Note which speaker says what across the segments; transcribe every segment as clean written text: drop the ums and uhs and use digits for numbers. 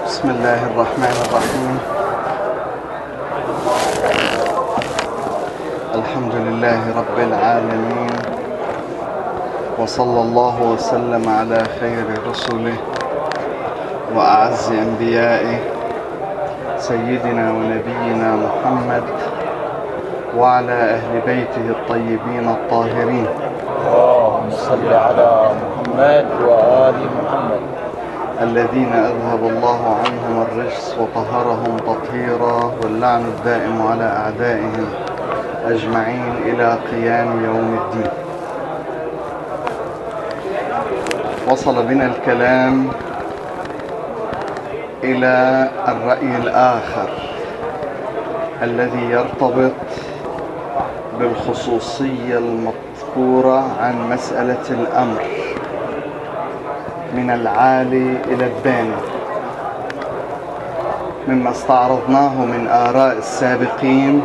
Speaker 1: بسم الله الرحمن الرحيم. الحمد لله رب العالمين، وصلى الله وسلم على خير رسله وأعز أنبيائه سيدنا ونبينا محمد وعلى أهل بيته الطيبين الطاهرين.
Speaker 2: اللهم صل على محمد وآل محمد
Speaker 1: الذين أذهب الله عنهم الرجس وطهرهم تطهيرا، واللعن الدائم على أعدائهم أجمعين إلى قيام يوم الدين. وصل بنا الكلام إلى الرأي الآخر الذي يرتبط بالخصوصية المذكورة عن مسألة الأمر من العالي إلى الداني، مما استعرضناه من آراء السابقين.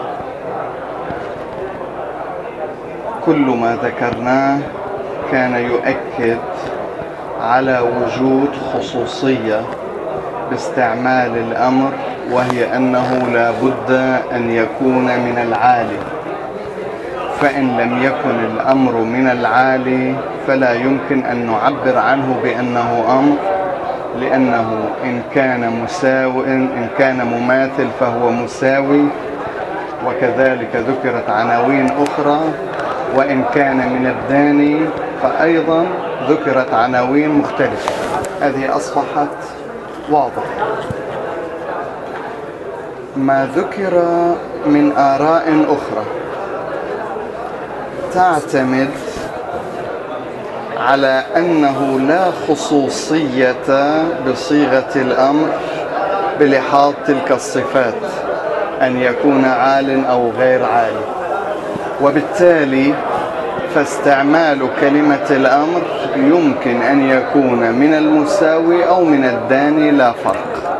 Speaker 1: كل ما ذكرناه كان يؤكد على وجود خصوصية باستعمال الأمر، وهي أنه لا بد أن يكون من العالي، فإن لم يكن الأمر من العالي فلا يمكن أن نعبر عنه بأنه أمر، لأنه إن كان مماثل فهو مساوي، وكذلك ذكرت عناوين أخرى. وإن كان من الداني فأيضا ذكرت عناوين مختلفة. هذه أصبحت واضحة. ما ذكر من آراء أخرى تعتمد على أنه لا خصوصية بصيغة الأمر بلحاظ تلك الصفات، أن يكون عال أو غير عال، وبالتالي فاستعمال كلمة الأمر يمكن أن يكون من المساوي أو من الداني، لا فرق.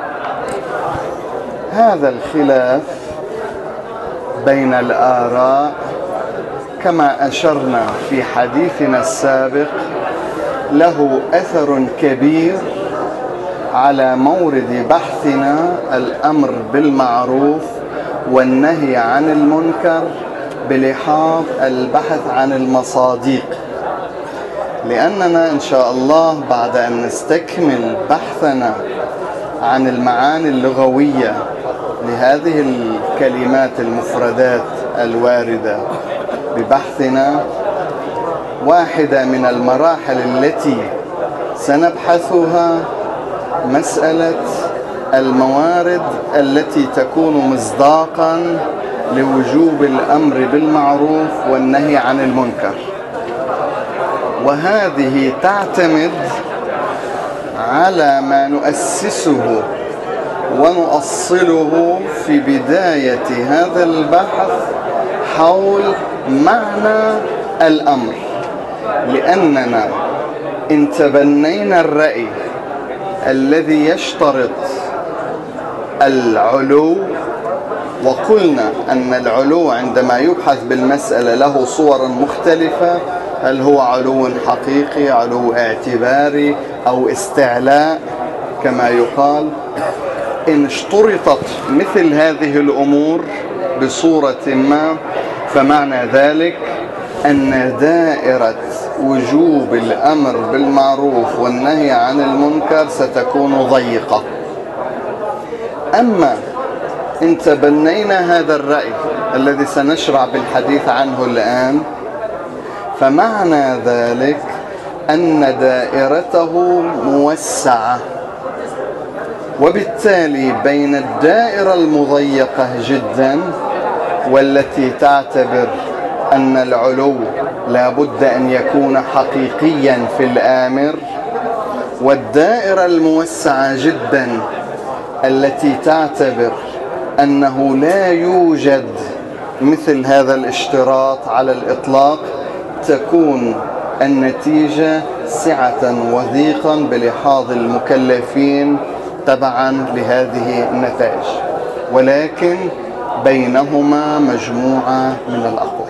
Speaker 1: هذا الخلاف بين الآراء كما أشرنا في حديثنا السابق له أثر كبير على مورد بحثنا الأمر بالمعروف والنهي عن المنكر بلحاظ البحث عن المصادق، لأننا إن شاء الله بعد أن نستكمل بحثنا عن المعاني اللغوية لهذه الكلمات المفردات الواردة ببحثنا، واحدة من المراحل التي سنبحثها مسألة الموارد التي تكون مصداقا لوجوب الأمر بالمعروف والنهي عن المنكر، وهذه تعتمد على ما نؤسسه ونؤصله في بداية هذا البحث حول معنى الأمر. لأننا إن تبنينا الرأي الذي يشترط العلو، وقلنا أن العلو عندما يبحث بالمسألة له صور مختلفة، هل هو علو حقيقي، علو اعتباري، أو استعلاء كما يقال. إن اشترطت مثل هذه الأمور بصورة ما، فمعنى ذلك أن دائرة وجوب الأمر بالمعروف والنهي عن المنكر ستكون ضيقة. أما إن تبنينا هذا الرأي الذي سنشرع بالحديث عنه الآن، فمعنى ذلك أن دائرته موسعة، وبالتالي بين الدائرة المضيقة جدا والتي تعتبر أن العلو لا بد أن يكون حقيقيا في الآمر، والدائرة الموسعة جدا التي تعتبر أنه لا يوجد مثل هذا الاشتراط على الإطلاق، تكون النتيجة سعة وضيقا بلحاظ المكلفين تبعا لهذه النتائج، ولكن بينهما مجموعة من الأقوال.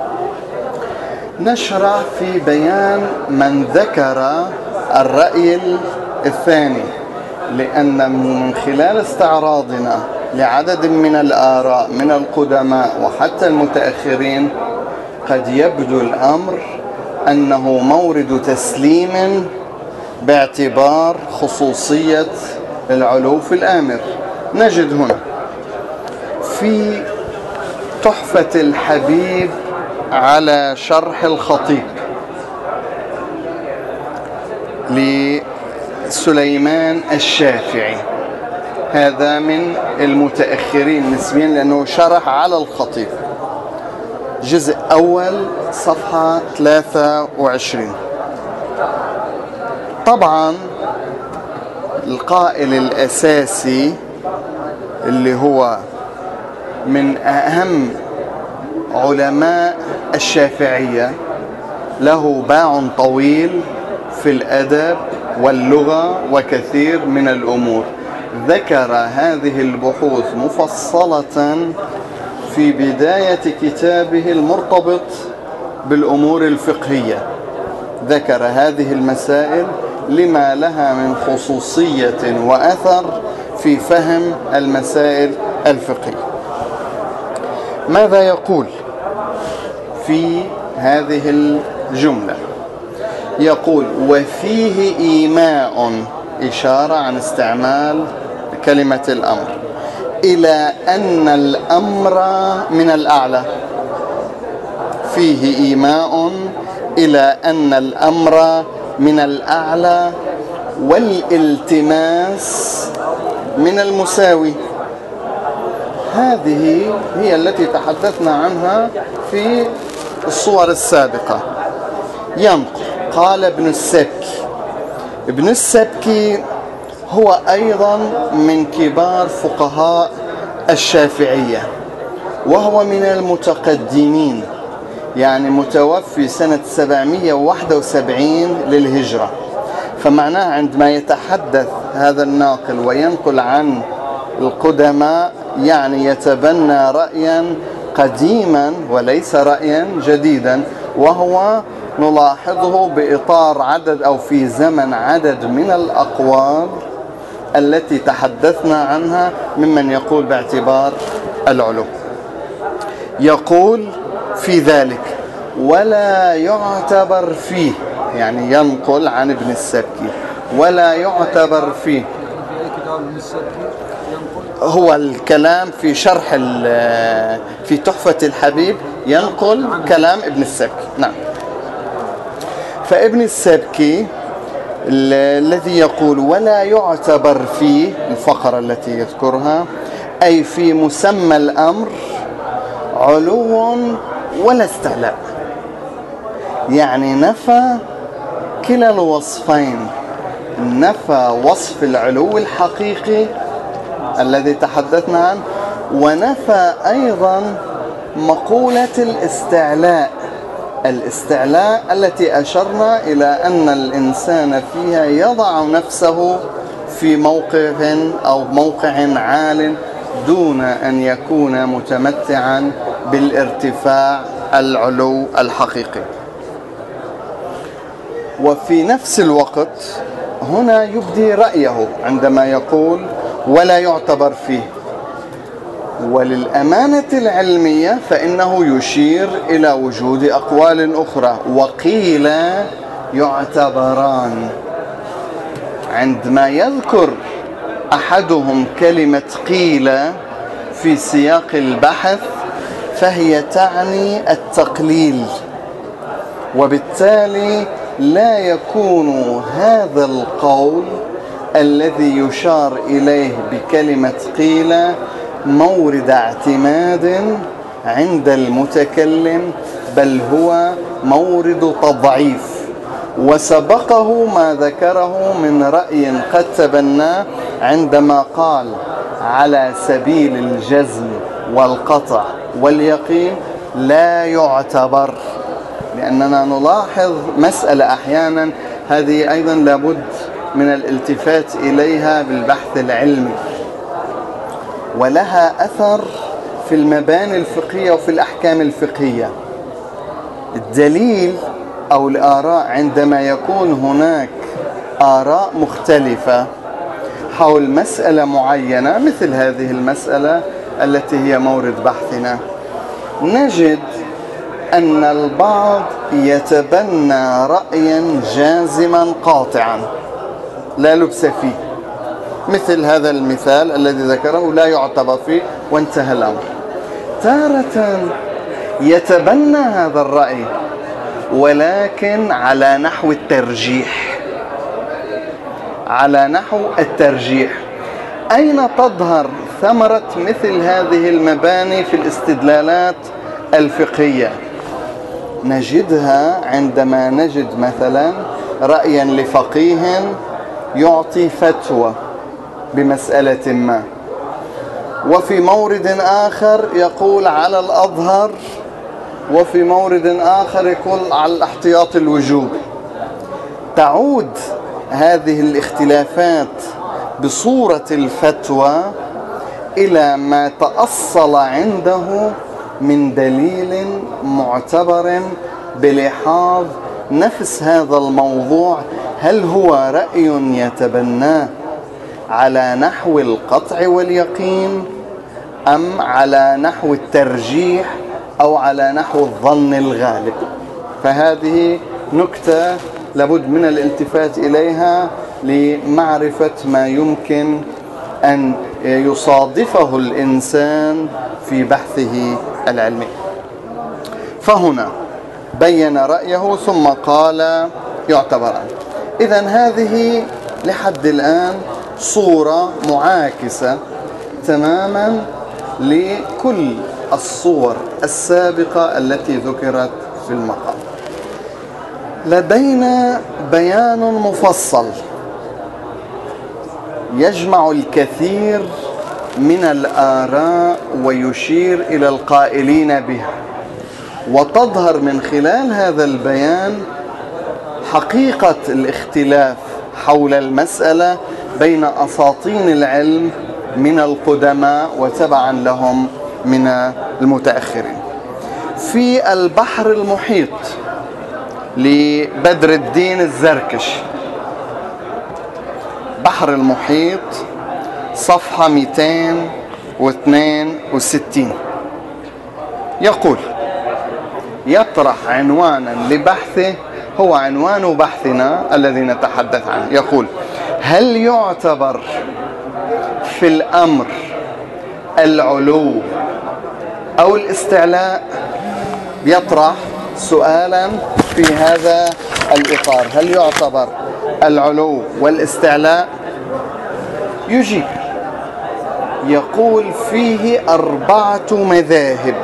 Speaker 1: نشرع في بيان من ذكر الرأي الثاني لأن من خلال استعراضنا لعدد من الآراء من القدماء وحتى المتأخرين قد يبدو الأمر أنه مورد تسليم باعتبار خصوصية العلو في الآمر. نجد هنا في تحفة الحبيب على شرح الخطيب لسليمان الشافعي، هذا من المتأخرين نسبيا لأنه شرح على الخطيب، جزء أول صفحة 23. طبعا القائل الأساسي اللي هو من أهم علماء الشافعية له باع طويل في الأدب واللغة وكثير من الأمور، ذكر هذه البحوث مفصلة في بداية كتابه المرتبط بالأمور الفقهية. ذكر هذه المسائل لما لها من خصوصية وأثر في فهم المسائل الفقهية. ماذا يقول في هذه الجملة؟ يقول: وفيه إيماء، إشارة عن استعمال كلمة الأمر، إلى أن الأمر من الأعلى. فيه إيماء إلى أن الأمر من الأعلى والالتماس من المساوي. هذه هي التي تحدثنا عنها في الصور السابقة. ينقل قال ابن السبكي. ابن السبكي هو أيضا من كبار فقهاء الشافعية، وهو من المتقدمين، يعني متوفي سنة 771 للهجرة. فمعناه عندما يتحدث هذا الناقل وينقل عن القدماء يعني يتبنى رأيا قديما وليس رأيا جديدا، وهو نلاحظه بإطار عدد أو في زمن عدد من الأقوال التي تحدثنا عنها ممن يقول باعتبار العلو. يقول في ذلك: ولا يعتبر فيه، يعني ينقل عن ابن السبكي، ولا يعتبر فيه. هو الكلام في شرح في تحفة الحبيب ينقل كلام ابن السبكي. نعم. فابن السبكي الذي يقول ولا يعتبر فيه، الفقرة التي يذكرها، أي في مسمى الأمر علو ولا استعلاء، يعني نفى كلا الوصفين، نفى وصف العلو الحقيقي الذي تحدثنا عنه، ونفى أيضا مقولة الاستعلاء التي أشرنا إلى أن الإنسان فيها يضع نفسه في موقف أو موقع عال دون أن يكون متمتعا بالارتفاع العلو الحقيقي. وفي نفس الوقت هنا يبدي رأيه عندما يقول ولا يعتبر فيه، وللأمانة العلمية فإنه يشير إلى وجود أقوال أخرى، وقيل يعتبران. عندما يذكر أحدهم كلمة قيل في سياق البحث فهي تعني التقليل، وبالتالي لا يكون هذا القول الذي يشار إليه بكلمة قيل مورد اعتماد عند المتكلم، بل هو مورد تضعيف. وسبقه ما ذكره من رأي قد تبناه عندما قال على سبيل الجزم والقطع واليقين لا يعتبر، لأننا نلاحظ مسألة أحيانا هذه أيضا لابد من الالتفات إليها بالبحث العلمي، ولها أثر في المباني الفقهية وفي الأحكام الفقهية. الدليل أو الآراء عندما يكون هناك آراء مختلفة، حول مسألة معينة مثل هذه المسألة التي هي مورد بحثنا، نجد أن البعض يتبنى رأيا جازما قاطعا لا لبس فيه، مثل هذا المثال الذي ذكره لا يعتبر فيه وانتهى الأمر. تارة يتبنى هذا الرأي ولكن على نحو الترجيح، على نحو الترجيح. أين تظهر ثمرة مثل هذه المباني في الاستدلالات الفقهية؟ نجدها عندما نجد مثلا رأيا لفقيه يعطي فتوى بمسألة ما، وفي مورد آخر يقول على الأظهر، وفي مورد آخر يقول على الاحتياط الوجوب. تعود هذه الاختلافات بصورة الفتوى إلى ما تأصل عنده من دليل معتبر بلحاظ نفس هذا الموضوع، هل هو رأي يتبناه على نحو القطع واليقين أم على نحو الترجيح أو على نحو الظن الغالب. فهذه نكتة لابد من الالتفات إليها لمعرفة ما يمكن أن يصادفه الإنسان في بحثه العلمي. فهنا بين رأيه ثم قال يعتبران. إذن هذه لحد الآن صورة معاكسة تماما لكل الصور السابقة التي ذكرت في المقام. لدينا بيان مفصل يجمع الكثير من الآراء ويشير إلى القائلين بها، وتظهر من خلال هذا البيان حقيقة الاختلاف حول المسألة بين أساطين العلم من القدماء وتبعا لهم من المتأخرين. في البحر المحيط لبدر الدين الزركشي، بحر المحيط صفحة 262، يقول يطرح عنوانا لبحثه، هو عنوان بحثنا الذي نتحدث عنه. يقول: هل يعتبر في الأمر العلو أو الاستعلاء؟ يطرح سؤالا في هذا الإطار: هل يعتبر العلو والاستعلاء؟ يجيب يقول فيه 4 مذاهب،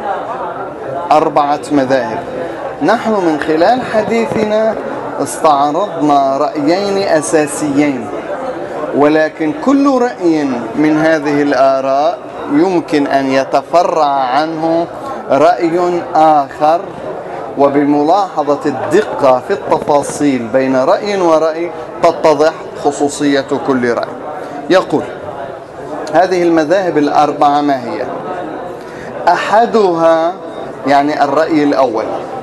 Speaker 1: 4 مذاهب. نحن من خلال حديثنا استعرضنا رأيين أساسيين، ولكن كل رأي من هذه الآراء يمكن أن يتفرع عنه رأي آخر، وبملاحظة الدقة في التفاصيل بين رأي ورأي تتضح خصوصية كل رأي. يقول: هذه المذاهب 4 ما هي؟ أحدها، يعني الرأي الأول،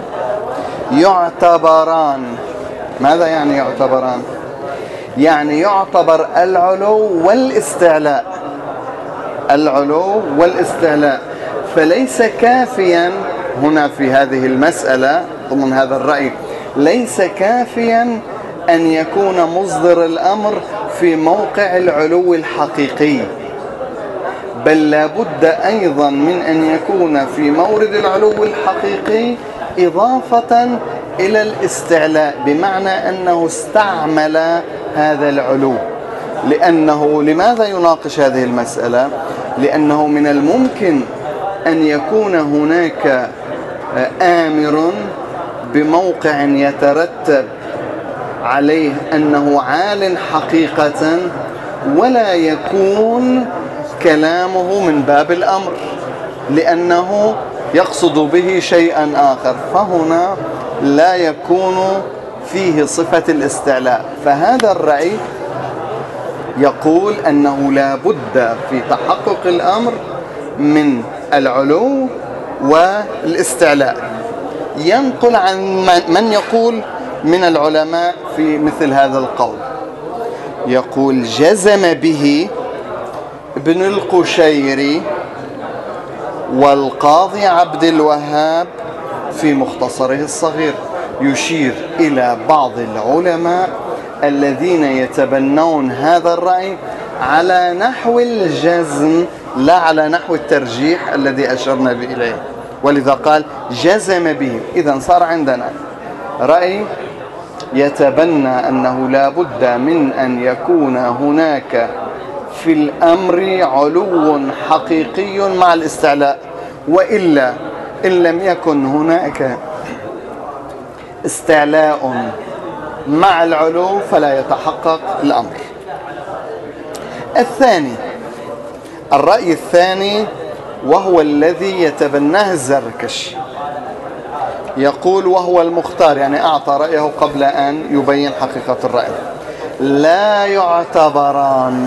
Speaker 1: يعتبران. ماذا يعني يعتبران؟ يعني يعتبر العلو والاستعلاء، العلو والاستعلاء. فليس كافيا هنا في هذه المسألة ضمن هذا الرأي، ليس كافيا أن يكون مصدر الأمر في موقع العلو الحقيقي، بل لابد أيضا من أن يكون في مورد العلو الحقيقي إضافة إلى الاستعلاء، بمعنى أنه استعمل هذا العلو. لأنه لماذا يناقش هذه المسألة؟ لأنه من الممكن أن يكون هناك آمر بموقع يترتب عليه أنه عال حقيقة، ولا يكون كلامه من باب الأمر لأنه يقصد به شيئا آخر، فهنا لا يكون فيه صفة الاستعلاء. فهذا الرأي يقول أنه لا بد في تحقق الأمر من العلو والاستعلاء. ينقل عن من يقول من العلماء في مثل هذا القول. يقول جزم به ابن القشيري والقاضي عبد الوهاب في مختصره الصغير، يشير إلى بعض العلماء الذين يتبنون هذا الرأي على نحو الجزم لا على نحو الترجيح الذي أشرنا به إليه، ولذا قال جزم به. إذن صار عندنا رأي يتبنى أنه لا بد من أن يكون هناك في الأمر علو حقيقي مع الاستعلاء، وإلا إن لم يكن هناك استعلاء مع العلو فلا يتحقق الأمر. الثاني، الرأي الثاني وهو الذي يتبناه الزركشي، يقول وهو المختار، يعني أعطى رأيه قبل أن يبين حقيقة الرأي، لا يعتبران.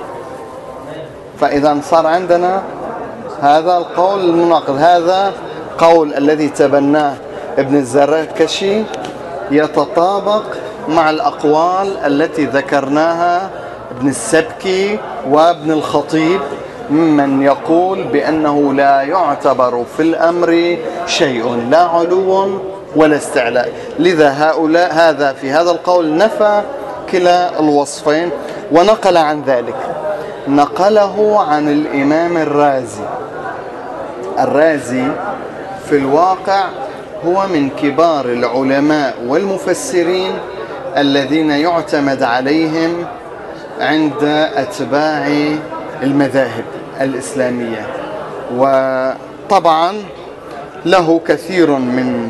Speaker 1: فإذا صار عندنا هذا القول المناقض. هذا قول الذي تبناه ابن الزركشي يتطابق مع الأقوال التي ذكرناها ابن السبكي وابن الخطيب ممن يقول بأنه لا يعتبر في الأمر شيء، لا علو ولا استعلاء. لذا هذا في هذا القول نفى كلا الوصفين ونقل عن ذلك. نقله عن الإمام الرازي. الرازي في الواقع هو من كبار العلماء والمفسرين الذين يعتمد عليهم عند أتباع المذاهب الإسلامية، وطبعا له كثير من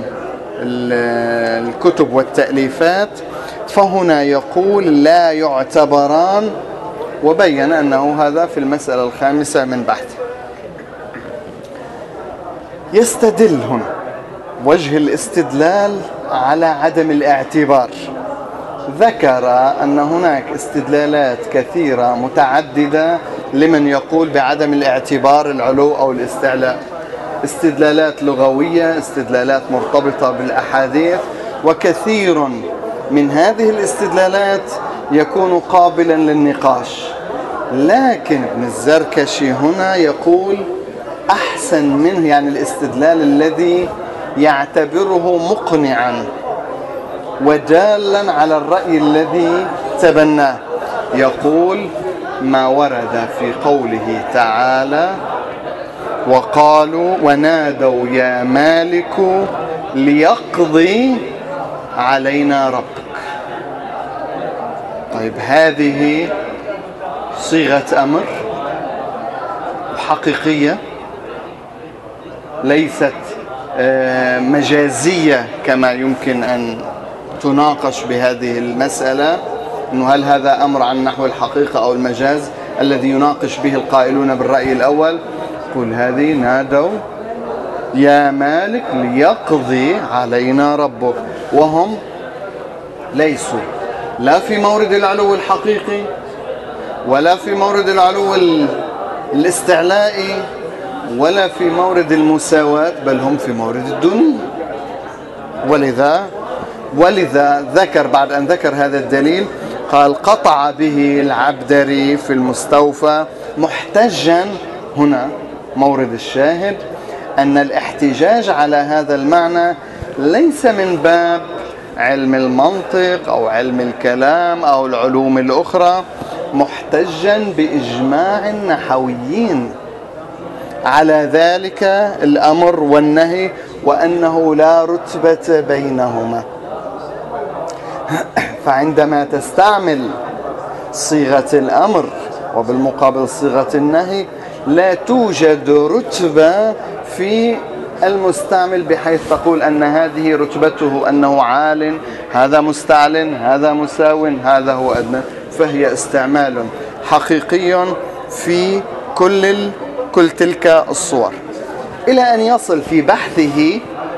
Speaker 1: الكتب والتأليفات. فهنا يقول لا يعتبران، وبين أنه هذا في المسألة الخامسة من بحثه. يستدل هنا وجه الاستدلال على عدم الاعتبار. ذكر أن هناك استدلالات كثيرة متعددة لمن يقول بعدم الاعتبار العلو أو الاستعلاء، استدلالات لغوية، استدلالات مرتبطة بالأحاديث، وكثير من هذه الاستدلالات يكون قابلا للنقاش. لكن ابن الزركشي هنا يقول أحسن منه، يعني الاستدلال الذي يعتبره مقنعا ودالا على الرأي الذي تبناه. يقول ما ورد في قوله تعالى وقالوا ونادوا يا مالك ليقضي علينا ربك. طيب هذه صيغة أمر حقيقية، ليست مجازية كما يمكن أن تناقش بهذه المسألة، إنه هل هذا أمر عن نحو الحقيقة أو المجاز الذي يناقش به القائلون بالرأي الأول. قل هذه نادوا يا مالك ليقضي علينا ربك، وهم ليسوا لا في مورد العلو الحقيقي ولا في مورد العلو الاستعلائي ولا في مورد المساواة، بل هم في مورد الدنيا. ولذا ذكر بعد أن ذكر هذا الدليل قال قطع به العبدري في المستوفى محتجا، هنا مورد الشاهد، أن الاحتجاج على هذا المعنى ليس من باب علم المنطق أو علم الكلام أو العلوم الأخرى، محتجا بإجماع النحويين على ذلك الأمر والنهي، وأنه لا رتبة بينهما. فعندما تستعمل صيغة الأمر وبالمقابل صيغة النهي لا توجد رتبة في المستعمل بحيث تقول أن هذه رتبته أنه عال، هذا مستعل، هذا مساو، هذا هو أدنى. فهي استعمال حقيقي في كل تلك الصور، إلى أن يصل في بحثه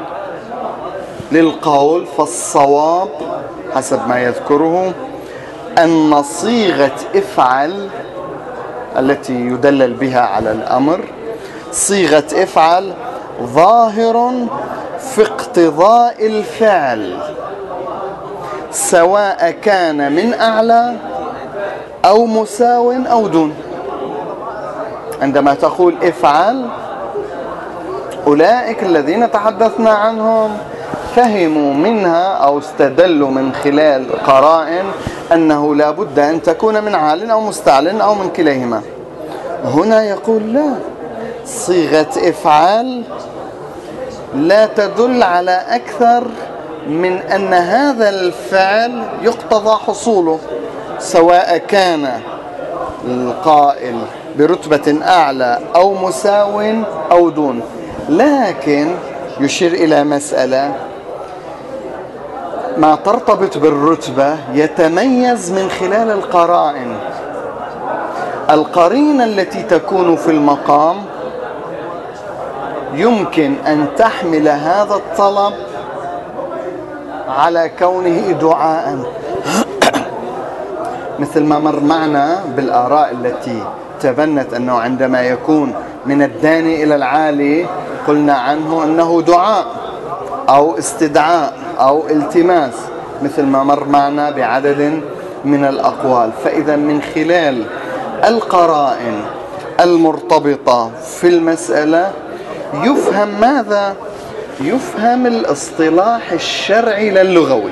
Speaker 1: للقول. فالصواب حسب ما يذكره أن صيغة افعل التي يدلل بها على الأمر، صيغة افعل ظاهر في اقتضاء الفعل، سواء كان من أعلى أو مساو أو دون. عندما تقول افعل، أولئك الذين تحدثنا عنهم فهموا منها أو استدلوا من خلال قرائن أنه لا بد أن تكون من عال أو مستعل أو من كليهما. هنا يقول لا، صيغة افعال لا تدل على أكثر من أن هذا الفعل يقتضى حصوله، سواء كان القائل برتبة أعلى أو مساو أو دون. لكن يشير إلى مسألة: ما ترتبط بالرتبة يتميز من خلال القرائن. القرينة التي تكون في المقام يمكن أن تحمل هذا الطلب على كونه دعاء، مثل ما مر معنا بالآراء التي تبنت أنه عندما يكون من الداني إلى العالي قلنا عنه أنه دعاء أو استدعاء أو التماس، مثل ما مر معنا بعدد من الأقوال. فإذا من خلال القرائن المرتبطة في المسألة يفهم ماذا؟ يفهم الاصطلاح الشرعي للغوي.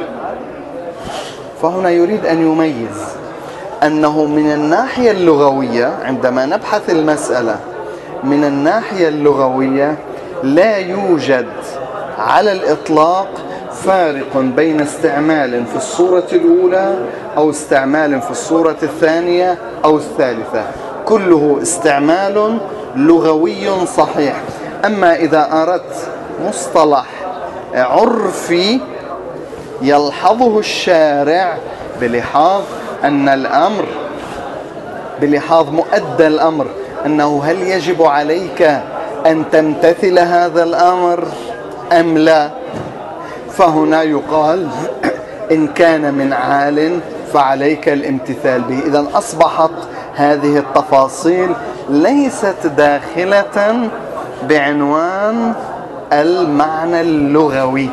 Speaker 1: فهنا يريد أن يميز أنه من الناحية اللغوية، عندما نبحث المسألة من الناحية اللغوية، لا يوجد على الإطلاق فارق بين استعمال في الصورة الأولى أو استعمال في الصورة الثانية أو الثالثة، كله استعمال لغوي صحيح. أما إذا أردت مصطلح عرفي يلحظه الشارع بلحاظ أن الأمر، بلحاظ مؤدى الأمر، أنه هل يجب عليك أن تمتثل هذا الأمر أم لا، فهنا يقال إن كان من عال فعليك الامتثال به. إذن أصبحت هذه التفاصيل ليست داخلة بعنوان المعنى اللغوي.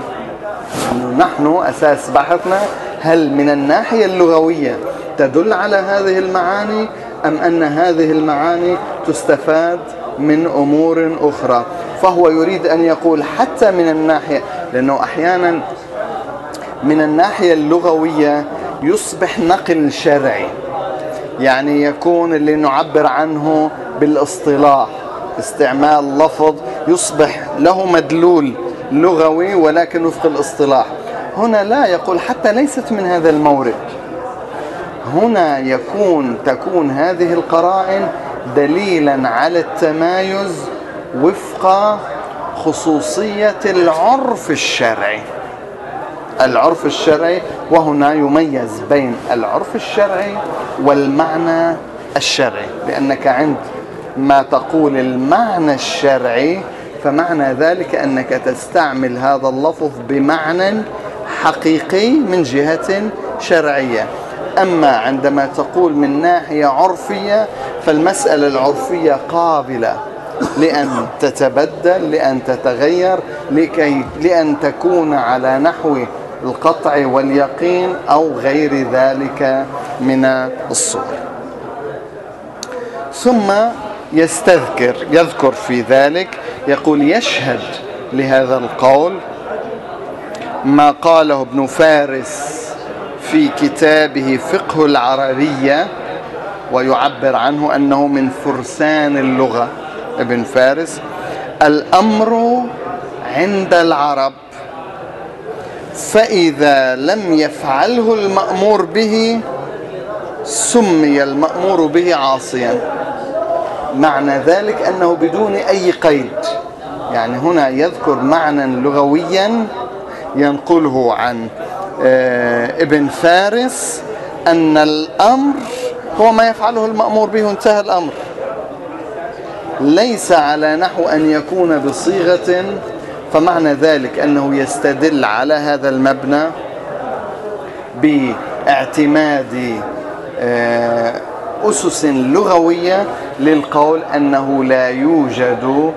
Speaker 1: نحن أساس بحثنا هل من الناحية اللغوية تدل على هذه المعاني أم أن هذه المعاني تستفاد من أمور أخرى. فهو يريد أن يقول حتى من الناحية، لأنه أحيانا من الناحية اللغوية يصبح نقل شرعي، يعني يكون اللي نعبر عنه بالاصطلاح استعمال لفظ يصبح له مدلول لغوي ولكن وفق الاصطلاح. هنا لا، يقول حتى ليست من هذا المورد. هنا تكون هذه القرائن دليلا على التمايز وفق خصوصية العرف الشرعي. العرف الشرعي، وهنا يميز بين العرف الشرعي والمعنى الشرعي، لأنك عند ما تقول المعنى الشرعي فمعنى ذلك أنك تستعمل هذا اللفظ بمعنى حقيقي من جهة شرعية. أما عندما تقول من ناحية عرفية فالمسألة العرفية قابلة لأن تتبدل، لأن تتغير، لأن تكون على نحو القطع واليقين أو غير ذلك من الصور. ثم يذكر في ذلك، يقول: يشهد لهذا القول ما قاله ابن فارس في كتابه فقه العربية، ويعبر عنه أنه من فرسان اللغة. ابن فارس: الأمر عند العرب فإذا لم يفعله المأمور به سمي المأمور به عاصيا. معنى ذلك أنه بدون أي قيد، يعني هنا يذكر معنى لغويا ينقله عن ابن فارس أن الأمر هو ما يفعله المأمور به وانتهى الأمر، ليس على نحو أن يكون بصيغة. فمعنى ذلك أنه يستدل على هذا المبنى باعتماد أسس لغوية للقول أنه لا يوجد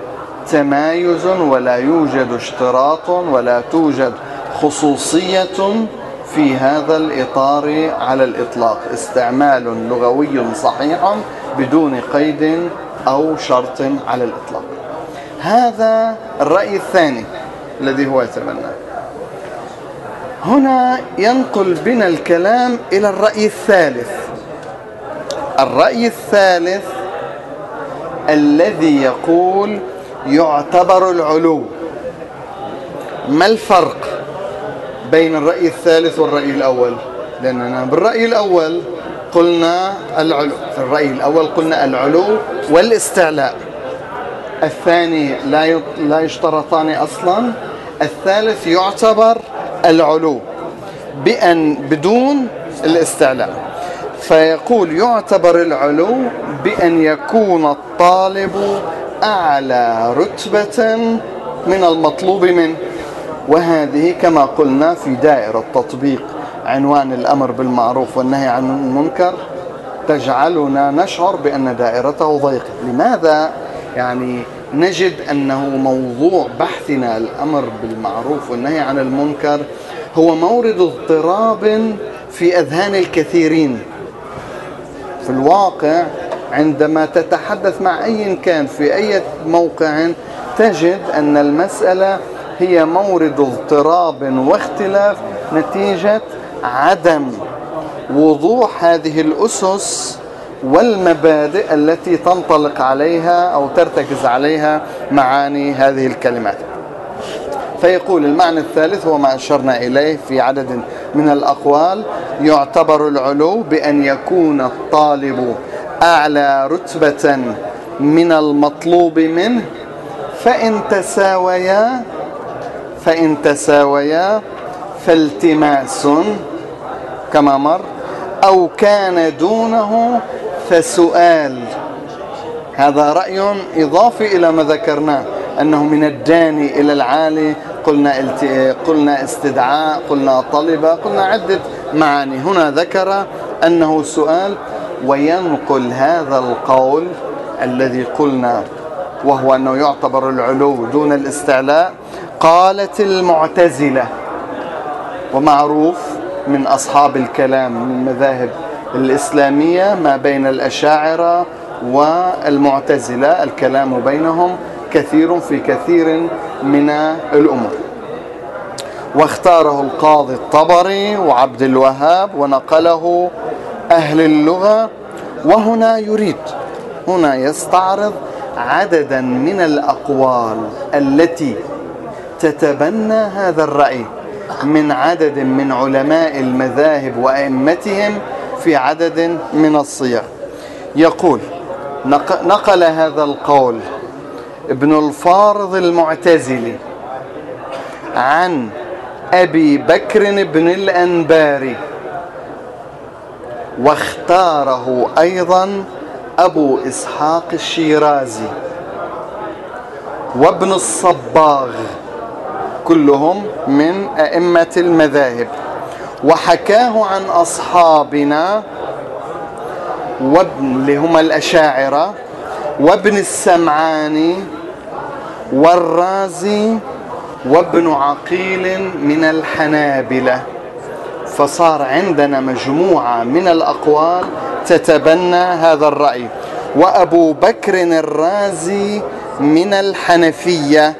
Speaker 1: تمايز ولا يوجد اشتراط ولا توجد خصوصية في هذا الإطار على الإطلاق، استعمال لغوي صحيح بدون قيد أو شرط على الإطلاق. هذا الرأي الثاني الذي هو يتبناه. هنا ينقل بنا الكلام إلى الرأي الثالث. الرأي الثالث الذي يقول يعتبر العلو. ما الفرق بين الرأي الثالث والرأي الأول؟ لأننا بالرأي الأول قلنا العلو، في الرأي الأول قلنا العلو والاستعلاء. الثاني لا يشترطان أصلا. الثالث يعتبر العلو بدون الاستعلاء. فيقول يعتبر العلو بأن يكون الطالب أعلى رتبة من المطلوب منه. وهذه كما قلنا في دائرة تطبيق عنوان الأمر بالمعروف والنهي عن المنكر تجعلنا نشعر بأن دائرته ضيقة. لماذا؟ يعني نجد أنه موضوع بحثنا الأمر بالمعروف والنهي عن المنكر هو مورد اضطراب في أذهان الكثيرين. في الواقع عندما تتحدث مع أي كان في أي موقع تجد أن المسألة هي مورد اضطراب واختلاف نتيجة عدم وضوح هذه الأسس والمبادئ التي تنطلق عليها أو ترتكز عليها معاني هذه الكلمات. فيقول المعنى الثالث هو ما أشرنا إليه في عدد من الأقوال: يعتبر العلو بأن يكون الطالب أعلى رتبة من المطلوب منه، فإن تساويا فالتماس كما مر، أو كان دونه فسؤال. هذا رأي إضافي إلى ما ذكرناه أنه من الداني إلى العالي، قلنا استدعاء، قلنا طلب، قلنا عدة معاني. هنا ذكر أنه سؤال، وينقل هذا القول الذي قلنا وهو أنه يعتبر العلو دون الاستعلاء. قالت المعتزلة، ومعروف من أصحاب الكلام من المذاهب الإسلامية ما بين الأشاعرة والمعتزلة الكلام بينهم كثير في كثير من الأمور، واختاره القاضي الطبري وعبد الوهاب ونقله أهل اللغة. وهنا هنا يستعرض عددا من الأقوال التي تتبنى هذا الرأي من عدد من علماء المذاهب وأئمتهم في عدد من الصيغ. يقول: نقل هذا القول ابن الفارض المعتزلي عن أبي بكر بن الأنباري، واختاره أيضا أبو إسحاق الشيرازي وابن الصباغ، كلهم من أئمة المذاهب، وحكاه عن أصحابنا اللي هم الأشاعرة وابن السمعاني والرازي وابن عقيل من الحنابلة. فصار عندنا مجموعة من الأقوال تتبنى هذا الرأي. وأبو بكر الرازي من الحنفية،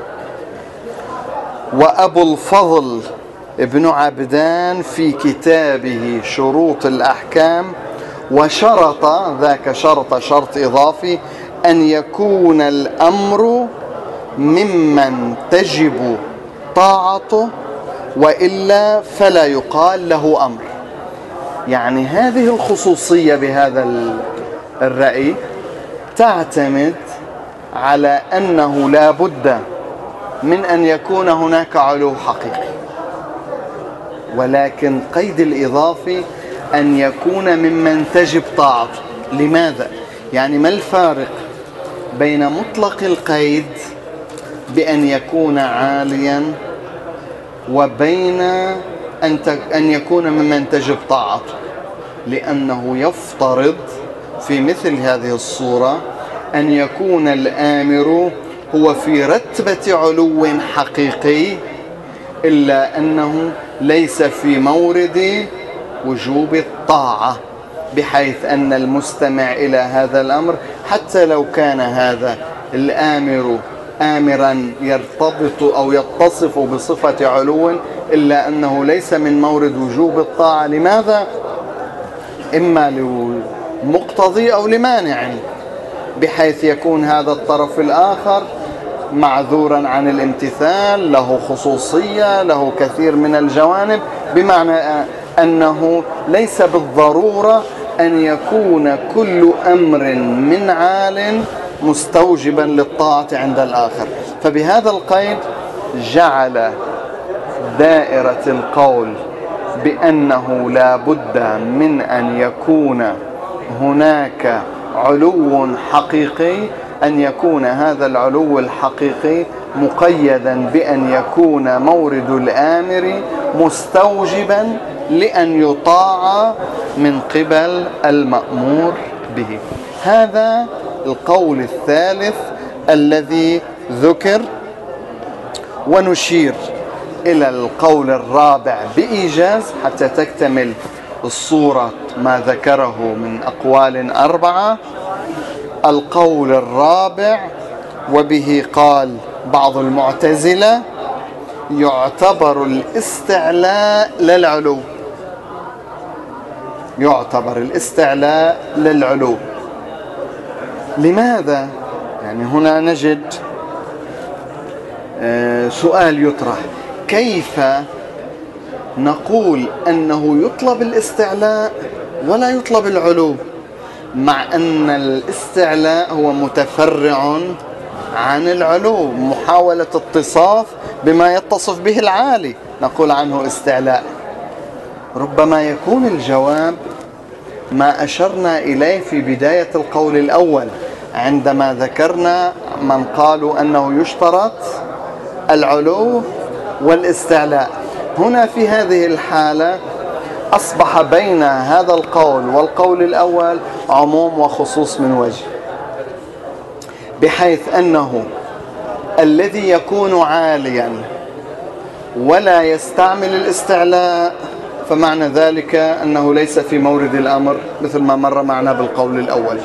Speaker 1: وأبو الفضل ابن عبدان في كتابه شروط الأحكام، وشرط ذاك شرط إضافي أن يكون الأمر ممن تجب طاعته، وإلا فلا يقال له أمر. يعني هذه الخصوصية بهذا الرأي تعتمد على أنه لا بد من أن يكون هناك علو حقيقي، ولكن قيد الإضافي أن يكون ممن تجب طاعته. لماذا؟ يعني ما الفارق بين مطلق القيد بأن يكون عاليا وبين أن يكون ممن تجب طاعته؟ لأنه يفترض في مثل هذه الصورة أن يكون الآمر هو في رتبة علو حقيقي، إلا أنه ليس في مورد وجوب الطاعة، بحيث أن المستمع إلى هذا الأمر حتى لو كان هذا الآمر آمرا يرتبط أو يتصف بصفة علو، إلا أنه ليس من مورد وجوب الطاعة. لماذا؟ إما لمقتضي أو لمانع، بحيث يكون هذا الطرف الآخر معذورا عن الامتثال، له خصوصية، له كثير من الجوانب، بمعنى أنه ليس بالضرورة أن يكون كل أمر من عال مستوجبا للطاعة عند الآخر. فبهذا القيد جعل دائرة القول بأنه لا بد من أن يكون هناك علو حقيقي، أن يكون هذا العلو الحقيقي مقيدا بأن يكون مورد الآمر مستوجبا لأن يطاع من قبل المأمور به. هذا القول الثالث الذي ذكر. ونشير إلى القول الرابع بإيجاز حتى تكتمل الصورة ما ذكره من أقوال 4. القول الرابع، وبه قال بعض المعتزلة: يعتبر الاستعلاء للعلو. يعتبر الاستعلاء للعلو. لماذا؟ يعني هنا نجد سؤال يطرح: كيف نقول أنه يطلب الاستعلاء ولا يطلب العلو، مع أن الاستعلاء هو متفرع عن العلو، محاولة اتصاف بما يتصف به العالي نقول عنه استعلاء؟ ربما يكون الجواب ما أشرنا إليه في بداية القول الأول، عندما ذكرنا من قالوا أنه يشترط العلو والاستعلاء. هنا في هذه الحالة أصبح بين هذا القول والقول الأول عموم وخصوص من وجه، بحيث أنه الذي يكون عاليا ولا يستعمل الاستعلاء فمعنى ذلك أنه ليس في مورد الأمر، مثل ما مر معنا بالقول الأول.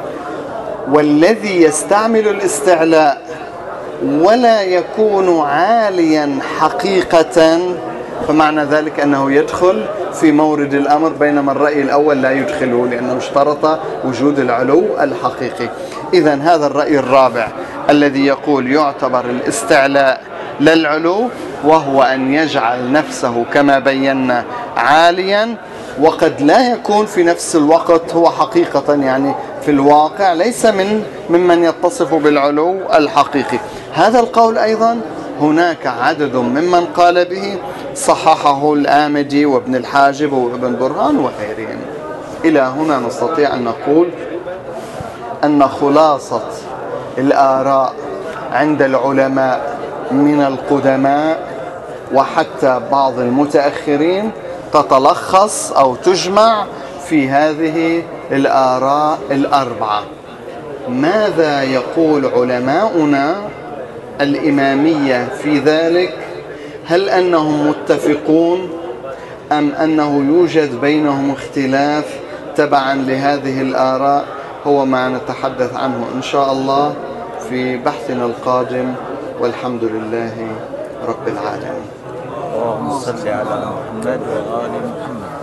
Speaker 1: والذي يستعمل الاستعلاء ولا يكون عاليا حقيقة فمعنى ذلك أنه يدخل في مورد الأمر، بينما الرأي الأول لا يدخله لأنه اشترط وجود العلو الحقيقي. إذن هذا الرأي الرابع الذي يقول يعتبر الاستعلاء للعلو، وهو أن يجعل نفسه كما بينا عاليا، وقد لا يكون في نفس الوقت هو حقيقة، يعني في الواقع ليس ممن يتصف بالعلو الحقيقي. هذا القول أيضا هناك عدد ممن قال به، صححه الآمدي وابن الحاجب وابن برهان وغيرهم. إلى هنا نستطيع أن نقول أن خلاصة الآراء عند العلماء من القدماء وحتى بعض المتأخرين تتلخص أو تجمع في هذه الآراء 4. ماذا يقول علماؤنا الإمامية في ذلك؟ هل أنهم متفقون أم أنه يوجد بينهم اختلاف تبعا لهذه الآراء؟ هو ما نتحدث عنه إن شاء الله في بحثنا القادم، والحمد لله رب العالمين.
Speaker 2: اللهم صل على محمد وآل محمد.